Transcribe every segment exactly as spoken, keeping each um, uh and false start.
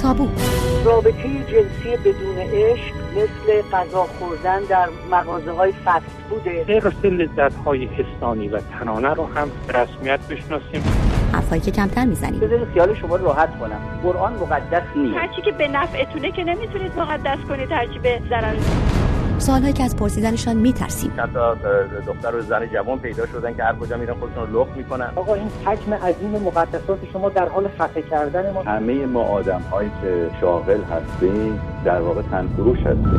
تابو. رابطه جنسی بدون عشق مثل غذا خوردن در مغازه‌های فست فوده. حرص لذت‌های حسانی و تنانه رو هم به رسمیت بشناسیم. حرفایی که کمتر میزنیم. بذارید خیال شما راحت کنم. قرآن مقدس نیست. هرچی که به نفعتونه که نمیتونید مقدس کنید، هرچی به ضرر. سوالهایی که از پرسیدنشان میترسیم. حتی دختر و زن جوان پیدا شدن که هر کجا میرن خودشون رو لخت میکنن. آقا این حجم عظیم مقدسات شما در حال خفه کردن ما. همه ما آدم‌هایی که شاغل هستیم در واقع تنفروش هستیم.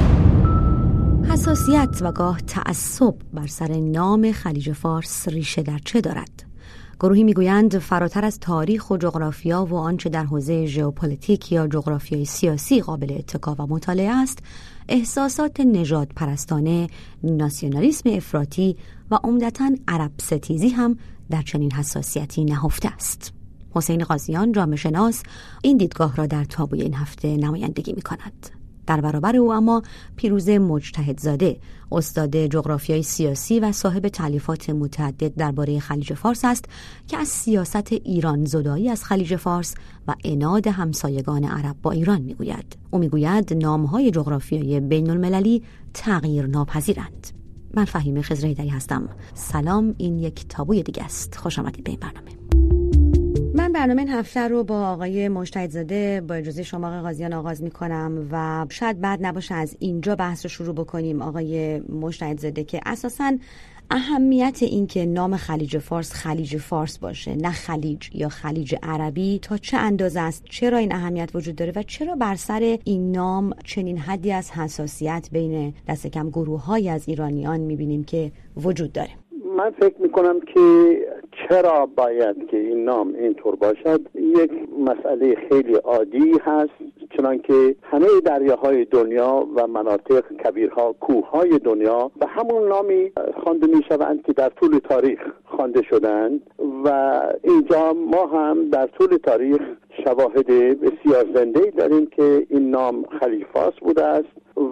حساسیت و گاه تعصب بر سر نام خلیج فارس ریشه در چه دارد؟ گروهی میگویند فراتر از تاریخ و جغرافیا و آنچه در حوزه ژئوپلیتیک یا جغرافیای سیاسی قابل اتکا و مطالعه است، احساسات نژاد پرستانه، ناسیونالیسم افراطی و عمدتاً عرب ستیزی هم در چنین حساسیتی نهفته است. حسین قاضیان، جامعه شناس، این دیدگاه را در تابوی این هفته نمایندگی می‌کند. در برابر او اما پیروز مجتهدزاده، استاد جغرافیای سیاسی و صاحب تالیفات متعدد درباره خلیج فارس است که از سیاست ایران زدایی از خلیج فارس و عناد همسایگان عرب با ایران میگوید. او میگوید نامهای جغرافیایی بین المللی تغییر ناپذیرند. من فهیمه خضره‌ایدری هستم. سلام، این یک تابوی دیگه است. خوش آمدید به این برنامه. من برنامه این هفته رو با آقای مجتهدزاده با اجازه شما آقای قاضیان آغاز می‌کنم و شاید بد نباشه از اینجا بحث رو شروع بکنیم آقای مجتهدزاده که اساساً اهمیت این که نام خلیج فارس خلیج فارس باشه نه خلیج یا خلیج عربی تا چه اندازه است، چرا این اهمیت وجود داره و چرا بر سر این نام چنین حدی از حساسیت بین دست کم گروه‌های از ایرانیان می‌بینیم که وجود داره؟ من فکر میکنم که چرا باید که این نام اینطور باشد یک مسئله خیلی عادی هست، چنانکه همه دریاهای دنیا و مناطق کبیرها، کوههای دنیا به همون نامی خوانده میشوند که در طول تاریخ خوانده شدند و اینجا ما هم در طول تاریخ شواهد بسیار زنده داریم که این نام خلیج فارس بوده است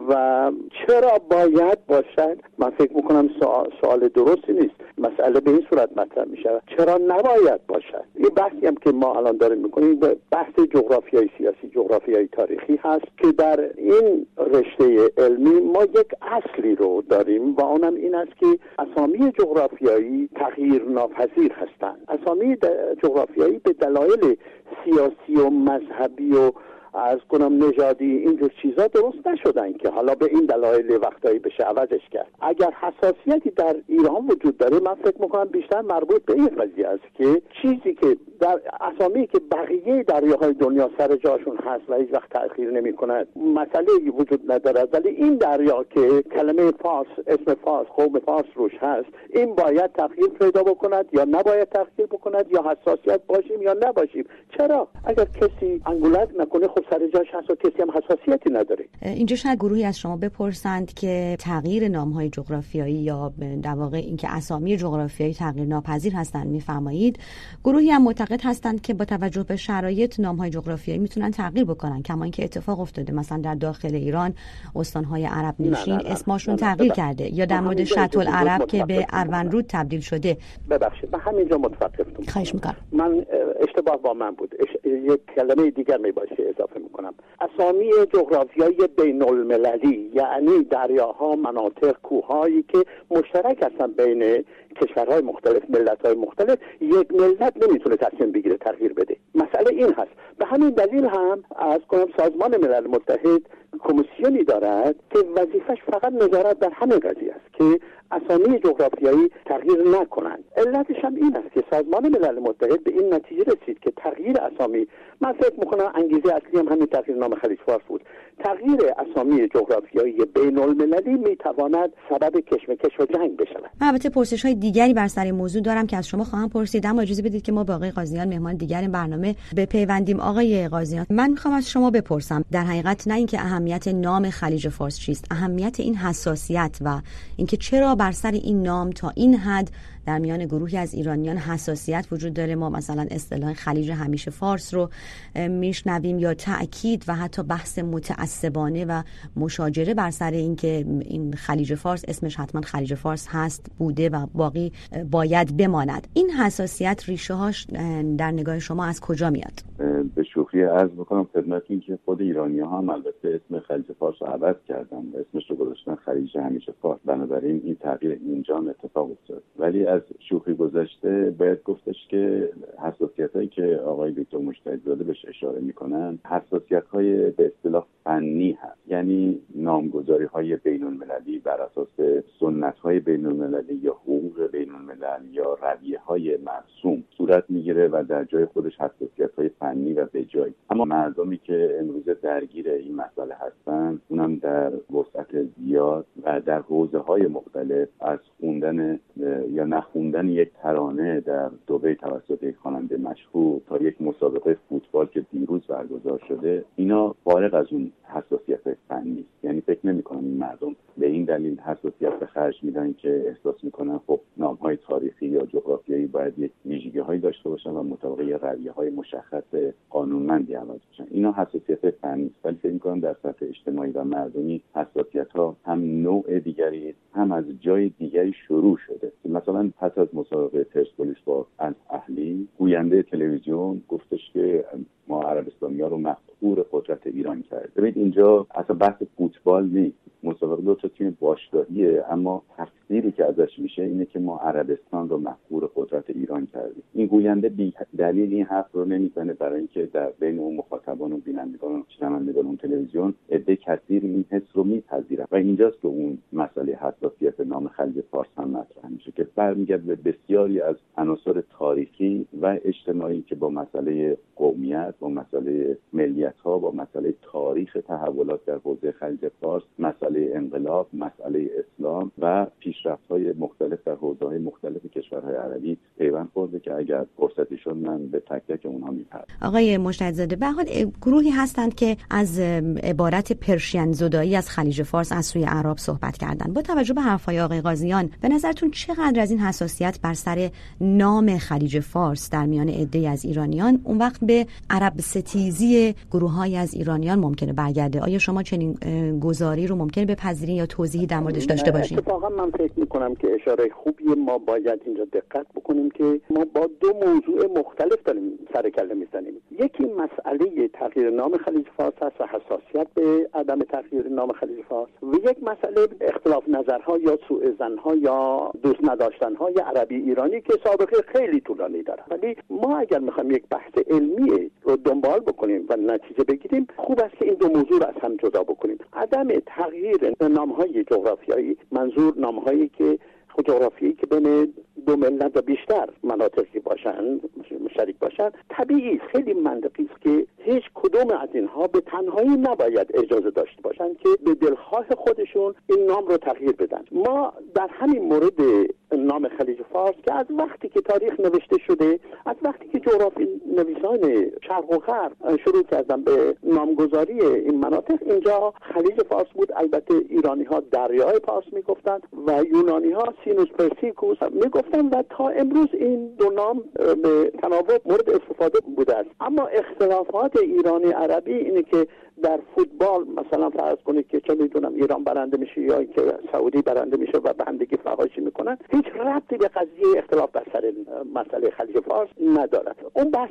و چرا باید باشد. من فکر میکنم سوال, سوال درستی نیست. مسئله به این صورت مطرح میشه چرا نباید باشد. این بحثی هم که ما الان داریم میکنیم بحث جغرافیای سیاسی، جغرافیای تاریخی هست که در این رشته علمی ما یک اصلی رو داریم و اونم این است که اسامی جغرافیایی تغییر ناپذیر هستند. اسامی جغرافیایی به دلایل سیاسی و مذهبی و از کنم نژادی اینجور چیزا درست نشدن که حالا به این دلایل وقتایی بشه عوضش کرد. اگر حساسیتی در ایران وجود داره من فکر میکنم بیشتر مربوط به این قضیه است که چیزی که در اسامی که بقیه دریاهای دنیا سر جاشون هست و هیچ وقت تأخیر نمی کند مسئله وجود ندارد، ولی این دریا که کلمه فارس، اسم فارس، قوم فارس روش هست، این باید تغییر پیدا بکند یا نباید تغییر بکند، یا حساسیت باشیم یا نباشیم. چرا؟ اگر کسی انگولک نکنه خب سر جاش هست و کسی هم حساسیتی نداره. اینجا شاید گروهی از شما بپرسند که تغییر نام‌های جغرافیایی یا در واقع اینکه اسامی جغرافیایی تغییر ناپذیر هستند می‌فرمایید. گروهی هم معتقد هستند که با توجه به شرایط نام‌های جغرافیایی میتونن تغییر بکنن، کما اینکه اتفاق افتاده مثلا در داخل ایران استان‌های عرب نشین اسمشون تغییر کرده، یا در مورد شط العرب که به اروندرود تبدیل شده. ببخشید من همینجا متوقفتم. خواهش می‌کنم. من اشتباه با من بود. یک کلمه دیگر میباشه اضافه میکنم. اسامی جغرافیایی بین المللی یعنی دریاها، مناطق، کوههایی که مشترک هستن بین کشورهای مختلف، ملت‌های مختلف، یک ملت نمیتونه تصمیم بگیره تغییر بده. مسئله این هست. به همین دلیل هم از کنم سازمان ملل متحد کمیسیونی دارد که وظیفش فقط نظارت بر همین قضیه است که اسامی جغرافیایی تغییر نکنند. علتش هم این است که سازمان ملل متحد به این نتیجه رسید که تغییر اسامی، من فکر میکنم انگیزه اصلی هم همین تغییر نام خلیج فارس بود، تغییر اسامی جغرافیایی بین المللی میتواند سبب کشمکش و جنگ بشود. من البته پرسش های دیگری بر سر این موضوع دارم که از شما خواهم پرسید، اما اجازه بدید که ما با آقای قاضیان مهمان دیگر این برنامه بپیوندیم. آقای قاضیان، من میخوام از شما بپرسم در حقیقت نه اینکه اهمیت نام خلیج فارس چیست، اهمیت این حساسیت و اینکه چرا بر سر این نام تا این حد در میان گروهی از ایرانیان حساسیت وجود داره. ما مثلا اصطلاح خلیج همیشه فارس رو میشنویم یا تأکید و حتی بحث متعصب متعصبانه و مشاجره بر سر اینکه این خلیج فارس اسمش حتما خلیج فارس هست بوده و باقی باید بماند. این حساسیت ریشه هاش در نگاه شما از کجا میاد؟ به شوخی عرض بکنم خدمتتون که خود ایرانی‌ها هم البته اسم خلیج فارس رو عوض کردن و اسمش رو گذاشتن خلیج همیشه فارس، بنابراین این تغییر اینجا اتفاق افتاد. ولی از شوخی گذشته باید گفتش که حساسیتایی که آقای دکتر مجتهدزاده بهش اشاره میکنن حساسیت‌های به اصطلاح فنی هست، یعنی نامگذاری‌های بین‌المللی بر اساس سنت‌های بین‌المللی یا حقوق بین‌الملل یا رویه‌های مرسوم صورت میگیره و در جای خودش حساسیت‌های فنی و بجای. اما مردمی که امروز درگیر این مسئله هستن اونم در وسعت زیاد و در حوزه‌های مختلف، از خوندن یا نخوندن یک ترانه در دبی توسط یک خواننده مشهور تا یک مسابقه فوتبال که دیروز برگزار شده، اینا فارغ از اون حساسیت فنی، یعنی فکر نمی‌کنم این مردم به این دلیل حساسیت به خرج میدن که احساس میکنن خب نام‌های تاریخی یا جغرافیایی باید یک ویژگی‌هایی داشته باشن و مطابق رویه‌های مشخص قانونمندی عمل بشن. اینا حساسیت فنی است، ولی فکر می‌کنم در سطح اجتماعی و مردمی حساسیت‌ها هم نوع دیگری هم از جای دیگری شروع شده. مثلا پس از مسابقه پرسپولیس با الاهلی، گوینده تلویزیون گفتش که ما عربستانی‌ها رو مفخور قدرت ایران کرد. ببینید اینجا اصلا بحث فوتبال نیست، مسابقه دو تا تیم باشگاهیه، اما تفسیری که ازش میشه اینه که ما عربستان رو مفخور قدرت ایران کردیم. این گوینده بی دلیل این حرف رو نمیزنه، برای اینکه در بین اون مخاطبان و بینندگان و شنوندگان اون تلویزیون عده کثیر این حس رو میپذیرن و اینجاست که اون مسئله حساسیت نام خلیج فارس هم مطرح میشه که برمیگرده به بسیاری از عناصر تاریخی و اجتماعی که با مسئله قومیت، با مسئله ملیت‌ها، با مسئله تاریخ تحولات در حوزه خلیج فارس، مسئله انقلاب، مسئله اسلام و پیشرفت‌های مختلف در حوزه‌های مختلف کشورهای عربی پیوند خورده که اگر فرصتی شد من به تک تک اونها میپردازم. آقای مجتهدزاده، به هر حال گروهی هستند که از عبارت پرشین زدایی از خلیج فارس از سوی اعراب صحبت کردند. با توجه به حرف‌های آقای قاضیان، به نظرتون چقدر از این حساسیت بر سر نام خلیج فارس در میان عده‌ای از ایرانیان اون وقت به عرب ستیزی گروه‌های از ایرانیان ممکنه برگرده؟ آیا شما چنین گزاری رو ممکنه بپذیرین یا توضیحی در موردش داشته باشین؟ اتفاقا من فکر می‌کنم که اشاره خوبیه. ما باید اینجا دقت بکنیم که ما با دو موضوع مختلف داریم سر کله میزنیم. یکی مسئله تغییر نام خلیج فارس است و حساسیت به عدم تغییر نام خلیج فارس، و یک مسئله اختلاف نظرها یا سوء ظن‌ها یا دوست نداشتن‌های عربی ایرانی که سابقه خیلی طولانی داره. ولی ما اگر می‌خوایم یک بحث علمی رو دنبال بکنیم و نتیجه بگیریم، خوب است که این دو موضوع را از هم جدا بکنیم. عدم تغییر نام‌های جغرافیایی، منظور نام‌هایی که جغرافیایی که بین دو ملت و بیشتر مناطقی باشن، مشترک باشن، طبیعی است، خیلی منطقی است که هیچ کدوم از اینها به تنهایی نباید اجازه داشته باشن که به دلخواه خودشون این نام رو تغییر بدن. ما در همین مورد نام خلیج فارس که از وقتی که تاریخ نوشته شده، از وقتی که جغرافی نویسان شرق و غرب شروع کردن به نامگذاری این مناطق، اینجا خلیج فارس بود. البته ایرانی ها دریای پارس میگفتن و یونانی ها سینوس پرسیکوس میگفتن و تا امروز این دو نام به تناوب مورد استفاده بوده است. اما اختلافات ایرانی عربی اینه که در فوتبال مثلا فرض کنید که چه میدونم ایران برنده میشه یا که سعودی برنده میشه و به هم دیگه فحاشی میکنن، هیچ ربطی به قضیه اختلاف بر سر مسئله خلیج فارس ندارد. اون بحث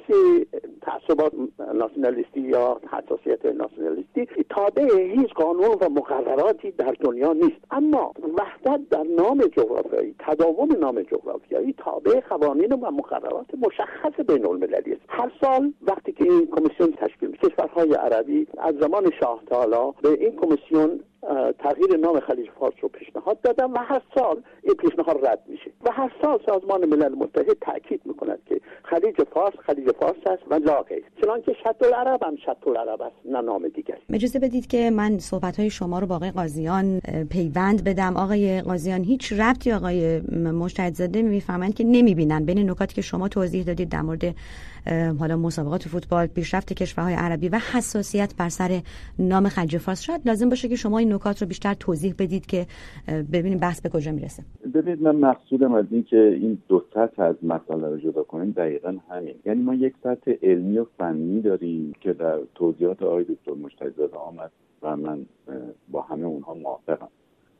تعصبات ناسیونالیستی یا حساسیت ناسیونالیستی تابع هیچ قانون و مقرراتی در دنیا نیست، اما وحدت در نام جغرافیایی، تداوم نام جغرافیایی تابع قوانین و مقررات مشخص بین المللی است. هر سال وقتی که این کمیسیون تشکیل میشه، کشورهای عربی از زمان شاه تا حالا به این کمیسیون تغییر نام خلیج فارس رو پیشنهاد دادن و هر سال این پیشنهاد رد میشه و هر سال سازمان ملل متحد تاکید میکند که خلیج فارس خلیج فارس است و لا غیر، چنانکه شط العرب هم شط العرب است، نه نام دیگری. اجازه بدید که من صحبت‌های شما رو با آقای قاضیان پیوند بدم. آقای قاضیان، هیچ ربطی آقای مجتهدزاده میفهمند که نمیبینن بین نکاتی که شما توضیح دادید در مورد حالا مسابقات فوتبال، پیشرفت کشورهای عربی و حساسیت بر سر نام خلیج فارس. شاید لازم باشه که شما این نکات رو بیشتر توضیح بدید که ببینیم بحث به کجا میرسه. ببینید، من مقصودم از این که این دو سطح از مسئله رو جدا کنیم دقیقاً همین. یعنی ما یک سطح علمی و فنی داریم که در توضیحات آقای دکتر مجتهدزاده آمد و من با همه اونها موافقم،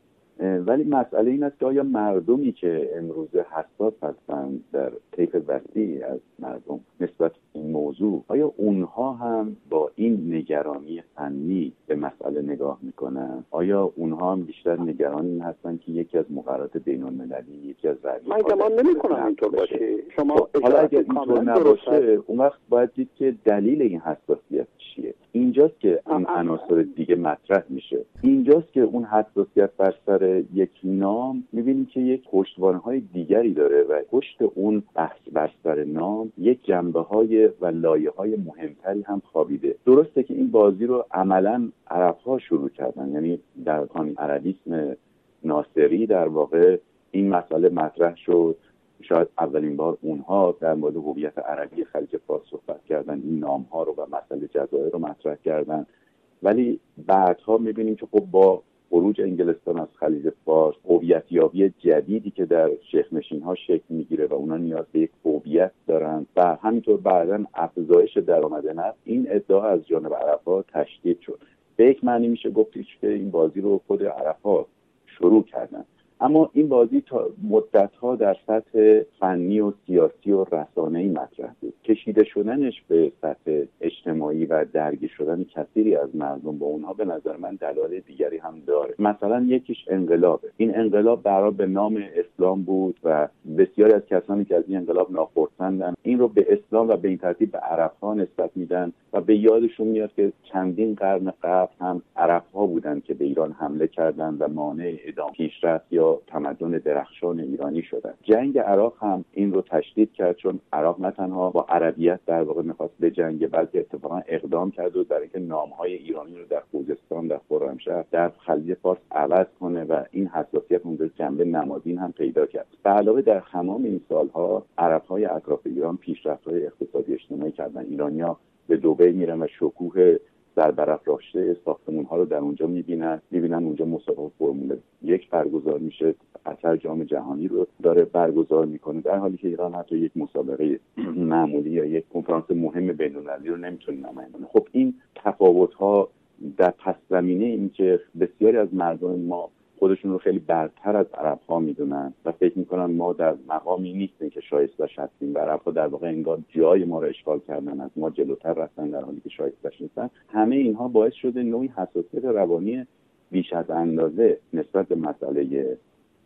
ولی مسئله این است که آیا مردمی که امروز حساس هستند در طیف وسیعی از مردم نسبت به این موضوع، آیا اونها هم با این نگرانی فنی به مسئله نگاه میکنن؟ آیا اونها هم بیشتر نگران این هستن که یکی از مقررات بین‌المللی، یکی از رعایت من گمان نمی‌کنم اینطور باشه. شما حالا اگر اینطور نباشه، اون وقت باید دید که دلیل این حساسیت چیه. اینجاست که این عناصر دیگه مطرح میشه. اینجاست که اون حساسیت بر سر یک نام می‌بینیم که یک پشتوانه‌های دیگری داره و پشت اون بحث بر سر نام یک جنبه‌های و لایه‌های مهمتری هم خوابیده. درسته که این بازی رو عملاً عرب‌ها شروع کردن، یعنی در خانه عربیسم ناصری در واقع این مسئله مطرح شد. شاید اولین بار اونها در مورد هویت عربی خلیج فارس صحبت کردن، این نام‌ها رو و مسئله جزایر رو مطرح کردن، ولی بعدها می‌بینیم که خب با خروج انگلستان از خلیج فارس، هویت‌یابی جدیدی که در شیخ‌نشین‌ها شکل می‌گیره و اونا نیاز به یک هویت دارن و همینطور بعداً افزایش درآمد نفت، این ادعا از جانب عرب‌ها تشدید شد. به یک معنی میشه گفتش که این بازی رو خود عرب‌ها شروع کردن. اما این بازی تا مدت‌ها در سطح فنی و سیاسی و رسانه‌ای مطرح بود. کشیده شدنش به سطح اجتماعی و درگیر شدن کثیری از مردم با اونها به نظر من دلایل دیگری هم داره. مثلا یکیش انقلابه. این انقلاب برای به نام اسلام بود و بسیاری از کسانی که از این انقلاب ناخرسندن این رو به اسلام و به این ترتیب به عرب‌ها نسبت میدن و به یادشون میاد که چندین قرن قبل هم عرب‌ها بودن که به ایران حمله کردند و مانع ادامه پیشرفت یا تمدن درخشان ایرانی شدن. جنگ عراق هم این رو تشدید کرد، چون عراق نه تنها با عربیت در واقع می‌خواست بجنگه، بلکه اتفاقا اقدام کرد و برای اینکه نام‌های ایرانی رو در خوزستان، در خرمشهر، در خلیج فارس عوض کنه و این حساسیت اون جنبه نمادین هم پیدا کرد. به علاوه در تمام این سال‌ها عرب‌های اطراف ایران پیشرفت‌های اقتصادی اجتماعی کردن. ایرانی‌ها به دبی میرن و شکوه در برافراشته ساختمان‌ها رو در اونجا می‌بینن، می‌بینن اونجا مسابقه فرمول یک برگزار میشه، قطر جام جهانی رو داره برگزار میکنه، در حالی که ایران حتی یک مسابقه معمولی یا یک کنفرانس مهم بین‌المللی رو نمیتونه نمایش کنه. خب این تفاوت‌ها در پس زمینه این که بسیاری از مردم ما خودشون رو خیلی برتر از عرب‌ها میدونن و فکر میکنن ما در مقامی نیستیم که شایسته‌اش هستیم و عرب‌ها در واقع انگار جای ما رو اشغال کردن، از ما جلوتر رفتن در حالی که شایسته‌اش نیستن. همه اینها باعث شده نوعی حساسیت روانی بیش از اندازه نسبت به مسئله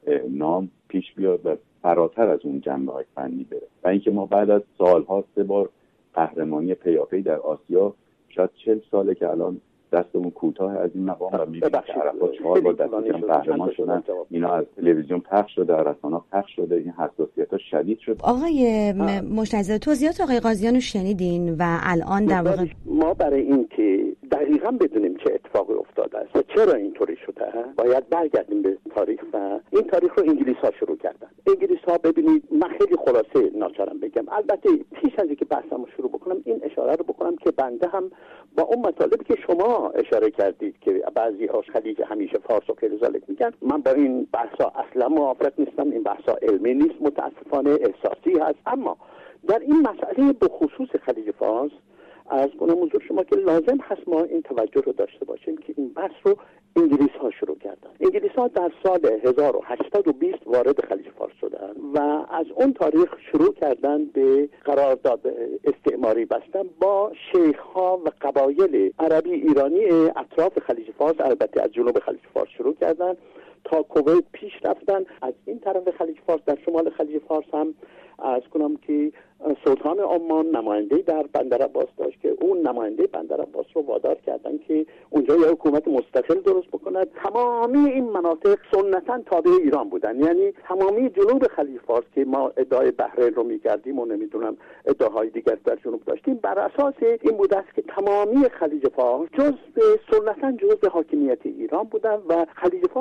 نام پیش بیاد و فراتر از اون جنبه‌های فنی بره و اینکه ما بعد از سال‌ها سه بار قهرمانی پیاپی در آسیا، شاید چهل ساله که الان دستمون کوتاه از این مقام و می‌بینیم که عرب‌ها چهار بار دستشون قهرمان شدن، اینا از تلویزیون پخش شده، در رسانه‌ها پخش شده، این حساسیت‌ها شدید شد. آقای مجتهدزاده، توضیحات آقای قاضیان رو شنیدین و الان در واقع ما برای اینکه دقیقاً بدونیم چه اتفاقی افتاده است و چرا اینطوری شده باید برگردیم به تاریخ و این تاریخ رو انگلیس‌ها شروع کردن. انگلیس‌ها ببینید، من خیلی خلاصه ناچارم بگم، البته پیش از اینکه بحثمو شروع بکنم این اشاره رو بکنم که بنده هم با اون مطالبی که شما اشاره کردید که بعضی ها خلیج همیشه فارس و غیر ذالک میگن، من با این بحثا اصلا موافق نیستم. این بحثا علمی نیست، متاسفانه احساسی هست. اما در این مسئله به خصوص خلیج فارس از کنم حضور شما که لازم هست ما این توجه رو داشته باشیم که این بحث رو انگلیس ها شروع کردن. انگلیس ها در سال هزار و هشتصد و بیست وارد خلیج فارس شدن و از اون تاریخ شروع کردن به قرارداد استعماری بستن با شیخ ها و قبایل عربی ایرانی اطراف خلیج فارس، البته از جنوب خلیج فارس شروع کردن تا کویت پیش رفتن. از این طرف خلیج فارس در شمال خلیج فارس هم از کنم که سلطان عمان نماینده در بندر عباس داشت که اون نماینده بندر عباس رو وادار کردن که اونجا یه حکومت مستقل درست بکنه. تمامی این مناطق سنتاً تابع ایران بودن، یعنی تمامی جنوب خلیج فارس که ما ادعای بحرین رو می‌کردیم و نمیدونم ادعاهای دیگر در جنوب داشتیم، بر اساس این بود است که تمامی خلیج فارس جزء سنتاً جزء حاکمیت ایران بودن و خلیج فارس در هر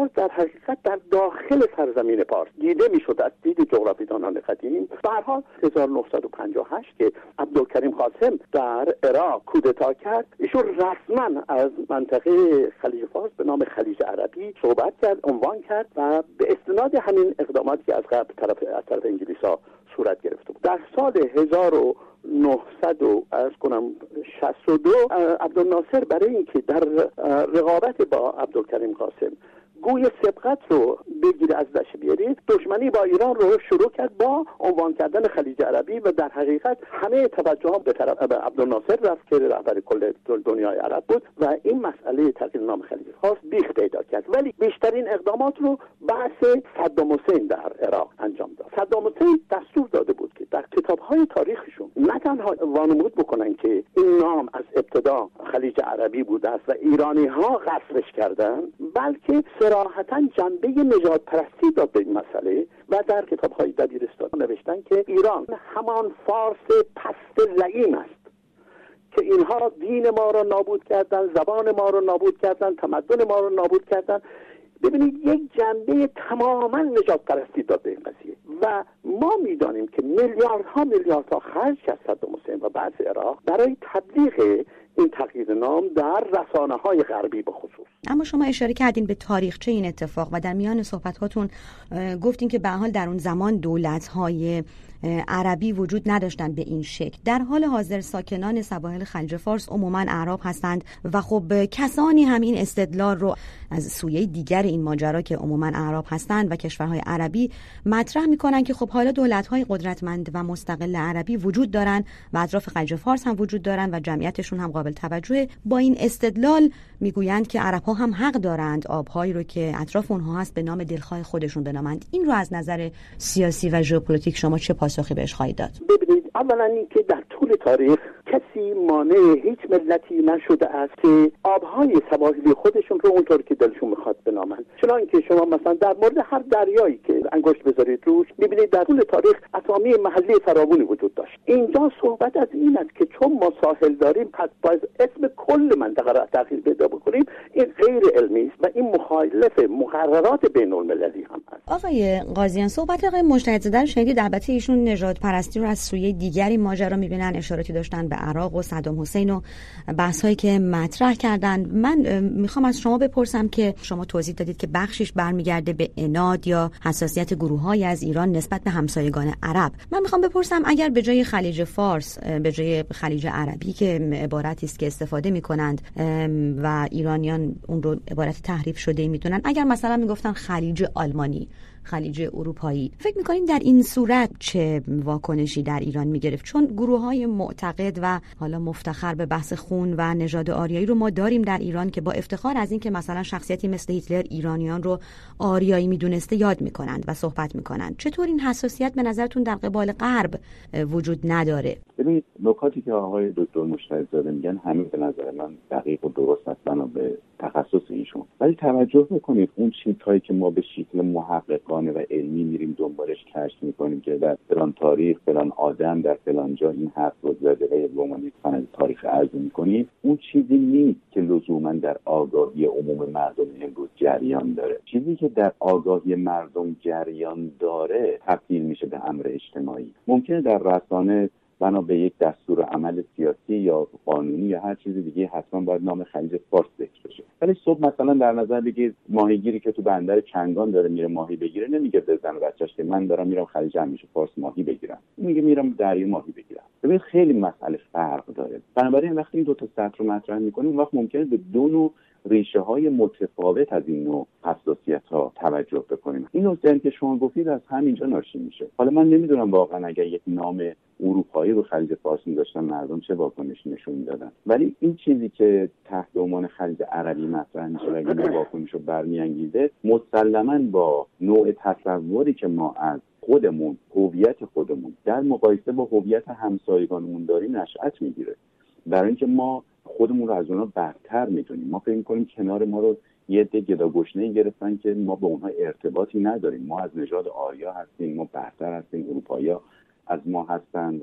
حقیقت در داخل سرزمین پارس دیده میشد از دید جغرافیدانان قدیم. به هر حال هزار و نهصد و پنجاه و هشت که عبدالکریم قاسم در عراق کودتا کرد، ایشون رسما از منطقه خلیج فارس به نام خلیج عربی صحبت کرد، عنوان کرد و به استناد همین اقداماتی که از قبل طرف از طرف انگلیس‌ها صورت گرفته بود. در سال هزار و نهصد و از کنم شصت و دو عبدالناصر برای اینکه در رقابت با عبدالکریم قاسم گوی سبقت رو بگیره، از دست بیاره، دشمنی با ایران رو شروع کرد با عنوان کردن خلیج عربی و در حقیقت همه توجه ها به طرف عبدالناصر رفت که رهبر کل دنیای عرب بود و این مسئله تغییر نام خلیج فارس بیخ پیدا کرد. ولی بیشترین اقدامات رو بحث صدام حسین در عراق انجام داد. صدام حسین دستور داده بود که در کتاب‌های تاریخشون نه تنها وانمود بکنن که این نام از ابتدا خلیج عربی بوده است و ایرانی‌ها قصرش کردن، بلکه صراحتاً جنبه نژاد پرستی داد به این مسئله و در کتاب‌های دبیرستان نوشتن که ایران همان فارس پست لعین است که اینها دین ما را نابود کردن، زبان ما را نابود کردن، تمدن ما را نابود کردن. ببینید یک جنبه تماما نجات پرستی داد به این قضیه و ما میدانیم که میلیاردها میلیاردها خرج کرد صدام حسین و بعض عراق برای تبلیغ این تغییر نام در رسانه‌های غربی به خصوص. اما شما اشاره کردین به تاریخچه این اتفاق و در میان صحبت‌هاتون گفتین که به هر حال در اون زمان دولت‌های عربی وجود نداشتن به این شکل. در حال حاضر ساکنان سواحل خلیج فارس عموماً اعراب هستند و خب کسانی هم این استدلال رو از سویه دیگر این ماجرا که عموماً اعراب هستند و کشورهای عربی مطرح می‌کنن که خب حالا دولت‌های قدرتمند و مستقل عربی وجود دارن و اطراف خلیج فارس هم وجود دارن و جمعیتشون هم قابل توجهه. با این استدلال میگویند که عرب‌ها هم حق دارند آب‌هایی رو که اطراف اونها هست به نام دلخواه خودشون بنامند. این رو از نظر سیاسی و ژئوپلیتیک شما چه پاسخی بهش خواهید داد؟ ببینید، اولا اینکه در طول تاریخ کسی مانع هیچ ملتی نشده است که آب‌های سواحلی خودشون رو اونطور که دلشون میخواد بنامند. چون که شما مثلا در مورد هر دریایی که انگشت بذارید روش می‌بینید در طول تاریخ اسامی محلی فراوانی وجود داشت. اینجا صحبت از این است که چون ما ساحل داریم پس باید اسم کل منطقه را تغییر بده بکنیم. این غیر علمی است و این مخالف مقررات بین‌المللی هم است. آقای قاضیان، صحبت آقای مجتهدزاده رو شنیدید. البته ایشون نژاد پرستی رو از سویه دیگری ماجرا می‌بینن، اشاراتی داشتن به عراق و صدام حسین و بحث‌هایی که مطرح کردن. من میخوام از شما بپرسم که شما توضیح دادید که بخشش برمیگرده به عناد یا حساسیت گروه‌های از ایران نسبت به همسایگان عرب. من میخوام بپرسم اگر به جای خلیج فارس به جای خلیج عربی که عبارتی است که استفاده میکنند و ایرانیان اون رو عبارت تحریف شده میدونن، اگر مثلا میگفتن خلیج آلمانی، خلیج اروپایی، فکر میکنین در این صورت چه واکنشی در ایران میگرفت؟ چون گروه‌های معتقد و حالا مفتخر به بحث خون و نژاد آریایی رو ما داریم در ایران که با افتخار از این که مثلا شخصیتی مثل هیتلر ایرانیان رو آریایی میدونسته یاد میکنند و صحبت میکنند. چطور این حساسیت به نظرتون در قبال غرب وجود نداره؟ ببینید، نکاتی که آقای دکتر مجتهدزاده میگن همین به نظر من دقیق و درست است بنا به تخصص ایشون. ولی توجه بکنید اون چیزهایی که ما به شکل محققانه و علمی میریم دنبالش کشف میکنیم که در فلان تاریخ فلان آدم در فلان جا این حرف رو زده و به عنوان سند تاریخ عرضه میکنیم، اون چیزی نیست که لزوما در آگاهی عموم مردم امروز جریان داره. چیزی که در آگاهی مردم جریان داره تبدیل میشه به امر اجتماعی. ممکنه در رسانه بنا به یک دستور عمل سیاسی یا قانونی یا هر چیز دیگه حتما باید نام خلیج فارس ذکر بشه، ولی صبح مثلا در نظر بگیر ماهیگیری که تو بندر چنگان داره میره ماهی بگیره نمیگه به زن و بچه‌اش که من دارم میرم خلیج همیشه فارس ماهی بگیرم، میگه میرم دریا ماهی بگیرم. ببین خیلی مسئله فرق داره. بنابراین وقتی این دو تا سطح رو مطرح می‌کنیم وقت ممکنه به دو نوع ریشه های متفاوت از این نوع حساسیت ها توجه بکنیم. این نکته که شما گفتید از همینجا ناشی میشه. حالا من نمیدونم واقعا اگر یک نام اروپایی رو خلیج فارس می‌ذاشتن مردم چه واکنش نشون میدادن، ولی این چیزی که تحت عنوان خلیج عربی مطرح میشه و این واکنش رو برمیانگیزه مسلماً با نوع تصوری که ما از خودمون، هویت خودمون در مقایسه با هویت همسایگانمون داریم نشأت میگیره. برای اینکه ما خودمون رو از اونها برتر میدونیم. ما فکر می‌کنیم کنار ما رو یه عده گداگشنه‌ای گرفتن که ما با اونها ارتباطی نداریم. ما از نژاد آریا هستیم، ما برتر هستیم، اروپایی‌ها از ما هستن و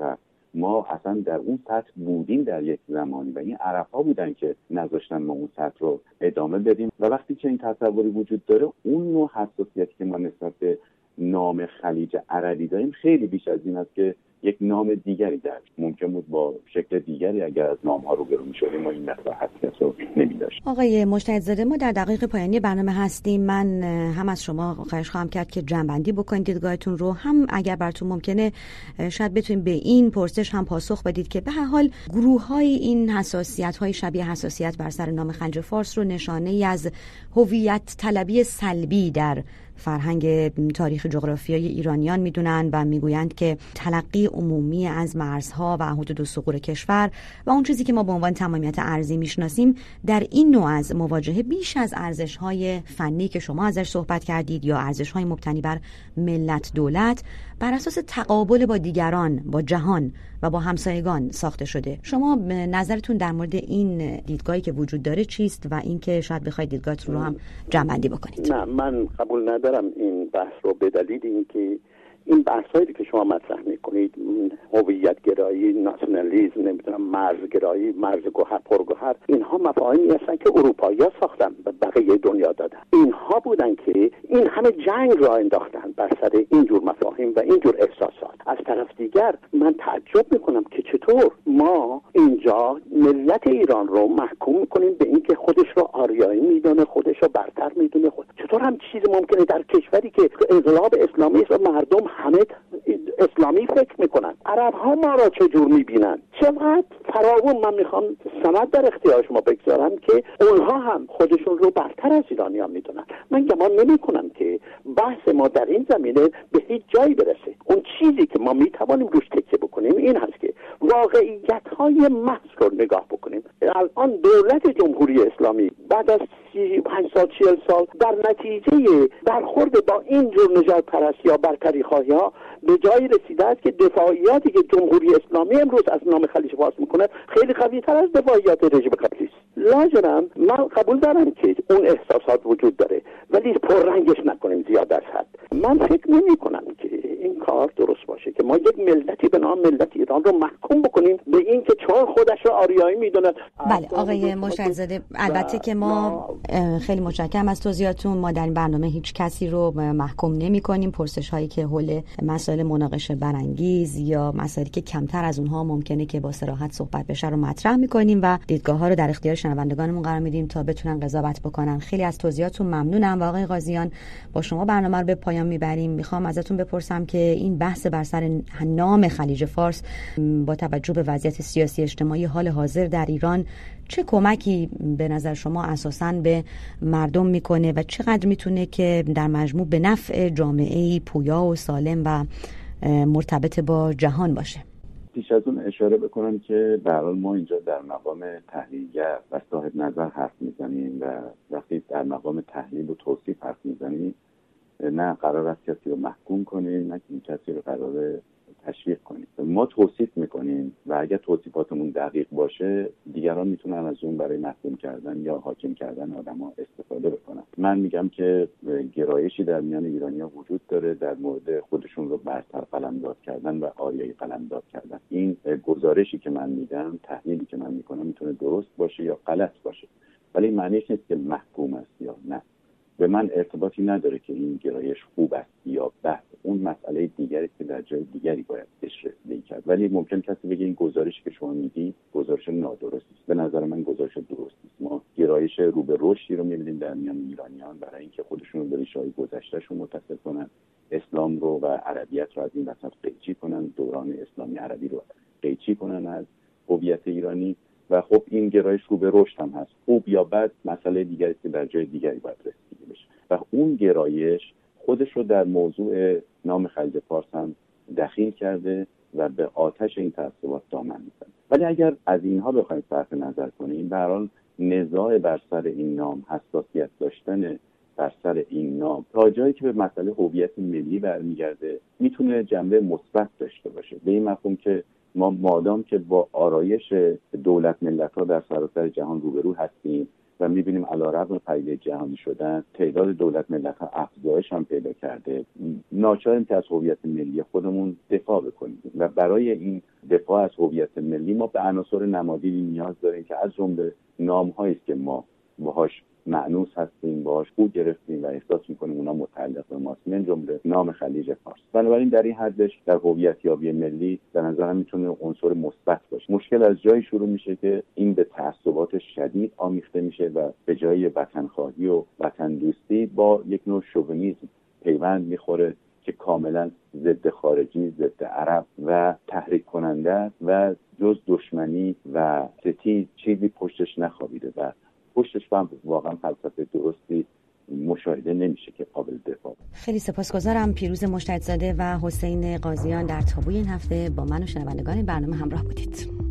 ما اصلا در اون سطح بودیم در یک زمانی و این عرب‌ها بودن که نذاشتن ما اون سطح رو ادامه بدیم و وقتی که این تصوری وجود داره، اون نوع حساسیتی که ما نسبت به نام خلیج عربی داریم خیلی بیش از این است که یک نام دیگری در ممکن بود با شکل دیگری اگر از نام‌ها روبرو می‌شدیم ما این مقدار حساسیت رو نمی‌داشتیم. آقای مجتهدزاده، ما در دقایق پایانی برنامه هستیم. من هم از شما خواهش خواهم کرد که جنبندی بکنید دیدگاهتون رو، هم اگر براتون ممکنه شاید بتونید به این پرسش هم پاسخ بدید که به هر حال گروه‌های این حساسیت‌های شبیه حساسیت بر سر نام خلیج فارس رو نشانه‌ای از هویت طلبی سلبی در فرهنگ تاریخ جغرافیایی ایرانیان میدونن و میگویند که تلقی عمومی از مرزها و حدود الثغور کشور و اون چیزی که ما به عنوان تمامیت ارضی میشناسیم در این نوع از مواجهه بیش از ارزش‌های فنی که شما ازش صحبت کردید یا ارزش‌های مبتنی بر ملت دولت بر اساس تقابل با دیگران، با جهان و با همسایگان ساخته شده. شما نظرتون در مورد این دیدگاهی که وجود داره چیست و اینکه شاید بخواید دیدگاهتون رو هم جمع‌بندی بکنید؟ نه، من قبول ندارم این بحث رو به دلیل اینکه این بحثایی که شما مطرح میکنید، هویت گرایی، ناسیونالیسم، نمیدونم مرز گرایی، مرز گوهر پرگوهر، اینها مفاهیمی هستن که اروپایی‌ها ساختن و بقیه دنیا دادن. اینها بودن که این همه جنگ را انداختن بر سر این جور مفاهیم و این جور احساسات. از طرف دیگر من تعجب میکنم که چطور ما اینجا ملت ایران رو محکوم میکنیم به اینکه خودش رو آریایی میدونه، خودش رو برتر میدونه. خود چطور هم چیزی ممکنه در کشوری که انقلاب اسلامی است و مردم همه اسلامی فکر میکنن؟ عرب ها ما را چجور میبینن؟ چقدر فراوون. من میخوام سند در اختیار شما بگذارم که اونها هم خودشون رو برتر از ایرانی ها میدونن. من گمان نمی کنم که بحث ما در این زمینه به هیچ جایی برسه. اون چیزی که ما میتوانیم روش تکیه بکنیم این هست که واقعیت های محض رو نگاه بکنیم. الان دولت جمهوری اسلامی بعد از سی پنج سال چهل سال در نتیجه برخورد با این جور نژاد پرستی یا برتری خواهی ها به جایی رسیده است که دفاعیاتی که جمهوری اسلامی امروز از نام خلیج فارس میکنه خیلی قوی تر از دفاعیات رژیم قبلی است. لاجرم من قبول دارم که اون احساسات وجود داره، ولی پررنگش نکنیم زیاد از حد. من فکر نمی کنم که این کار درست باشه که ما یک ملتی به نام ملت ایران رو محکوم بکنیم به این که چون خودش رو آریایی میدونه. بله آقای مجتهدزاده، البته که ما خیلی متشکرم از توضیحاتون. ما در این برنامه هیچ کسی رو محکوم نمی کنیم. پرسش هایی که حول مسائل مناقشه برانگیز یا مسائلی که کمتر از اونها ممکنه که با صراحت صحبت بشه رو مطرح می‌کنیم و دیدگاه ها رو در اختیار شنوندگانمون قرار میدیم تا بتونن قضاوت بکنن. خیلی از توضیحاتون ممنونم و آقای قاضیان با شما برنامه رو به پایان میبریم. میخوام ازتون بپرسم که این بحث بر سر نام خلیج فارس با توجه به وضعیت سیاسی اجتماعی حال حاضر در ایران چه کمکی به نظر شما اساساً به مردم میکنه و چقدر میتونه که در مجموع به نفع جامعه‌ای پویا و سالم و مرتبط با جهان باشه؟ پیش از اون اشاره بکنم که به هر حال ما اینجا در مقام تحلیلگر و صاحب نظر حرف میزنیم و وقتی در مقام تحلیل و توصیف حرف میزنیم نه قرار است کسی رو محکوم کنیم، نه کسی رو قرار تشویق کنیم. ما توصیف میکنیم و اگر توصیفاتمون دقیق باشه دیگران میتونن از اون برای محکوم کردن یا حاکم کردن آدم‌ها استفاده بکنن. من میگم که گرایشی در میان ایرانی‌ها وجود داره در مورد خودشون رو برتر قلمداد کردن و آریایی قلمداد کردن. این گزارشی که من میدم، تحلیلی که من میکنم میتونه درست باشه یا غلط باشه، ولی معنیش نیست که محکوم است یا نه. به من ارتباطی نداره که این گرایش خوب است یا بد. اون مسئله دیگری که در جای دیگری باید بهش رسیدگی کرد. ولی ممکن کسی بگه این گزارشی که شما میدید گزارش نادرست است. به نظر من گزارش درست است. ما گرایش رو به رشدی رو میبینیم در میان ایرانیان برای اینکه خودشون رو به ریشه‌های گذشتهشون متصل کنن، اسلام رو و عربیت رو از این وسط قیچی کنن، دوران اسلامی عربی رو قیچی کنن از هویت ایرانی. و خب این گرایش رو به رشد هم هست. خوب یا بد مسئله دیگری است که در جای دیگری باید رسیدگی بشه. و اون گرایش خودش رو در موضوع نام خلیج فارس هم دخیل کرده و به آتش این تعصبات دامن میزنه. ولی اگر از اینها بخوایم صرف نظر کنیم، به هر حال نزاع بر سر این نام، حساسیت داشتن بر سر این نام تا جایی که به مسئله هویت ملی برمیگرده میتونه جنبه مثبت داشته باشه، به این مفهوم که ما مادام که با آرایش دولت ملت‌ها در سراسر جهان روبرو هستیم و می‌بینیم علیرغم پدیده جهانی شدن تعداد دولت ملت‌ها افزایش هم پیدا کرده. ناچاریم که از هویت ملی خودمون دفاع بکنیم و برای این دفاع از هویت ملی ما به عناصر نمادینی نیاز داریم که از جمله نام‌هایی است که ما باهاش مأنوس هستیم، باهاش خو گرفتیم و احساس می‌کنیم اونا متعلق به ماست، من جمله نام خلیج فارس. بنابراین در این حدش در هویت‌یابی ملی به نظرم میتونه عنصر مثبت باشه. مشکل از جایی شروع میشه که این به تعصبات شدید آمیخته میشه و به جای وطنخواهی و وطن دوستی با یک نوع شوونیسم پیوند میخوره که کاملا ضد خارجی، ضد عرب و تحریک کننده و جز دشمنی و ستیز چیزی پشتش نخوابیده و پشتش هم واقعا فلسفه درستی مشاهده نمیشه که قابل دفاع. خیلی سپاسگزارم. پیروز مجتهدزاده و حسین قاضیان در تابوی این هفته با من و شنوندگان برنامه همراه بودید.